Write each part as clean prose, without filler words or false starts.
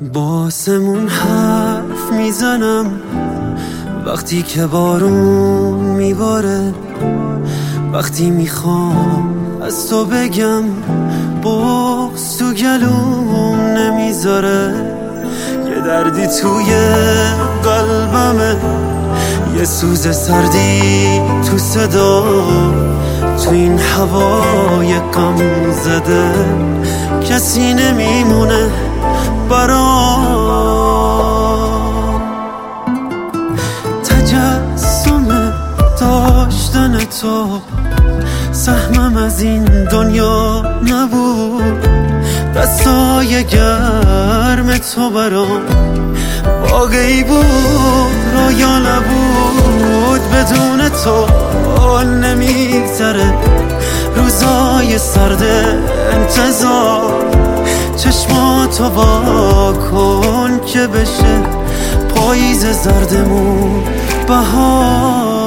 با آسمون حرف میزنم وقتی که بارون میباره، وقتی میخوام از تو بگم بغض تو گلوم نمیذاره. یه دردی توی قلبمه، یه سوز سردی تو صدا، تو این هوای غم زده کسی نمیمونه برام. تجسم داشتن تو سهمم از این دنیا نبود، دستای گرم تو برام واقعی بود رویا نبود. بدون تو نمیگذره روزای سرد انتظار، چشماتو وا کن که بشه پاییز زردمون بهار.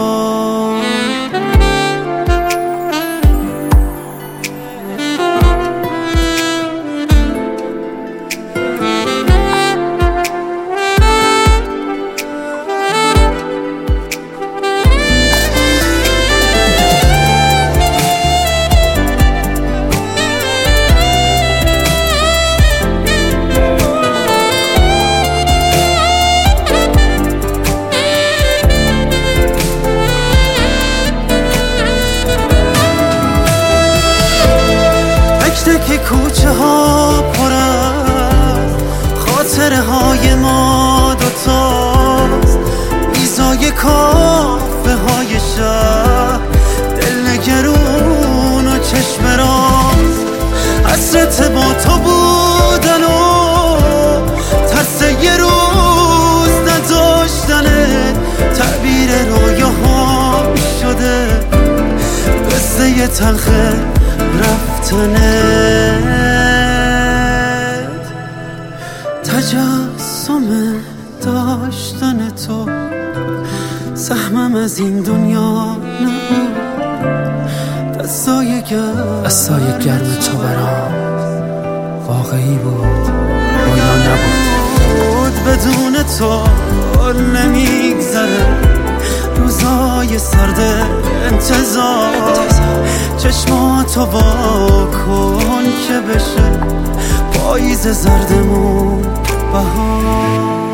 که کوچه ها پر از خاطره های ما دوتاست، میزای کافه های شهر دلنگرون و چشم راست، حسرت با تو بودن و ترس یه روز نداشتنه، تعبیر رویاهام شده قصه تلخ رفتنت. تجسم داشتن تو سهمم از این دنیا نبود، دستای گرم تو برام واقعی بود رویا نبود. بدون تو نمیگذره روزای سرد انتظار، چشماتو وا کن که بشه پاییز زردمون بهار.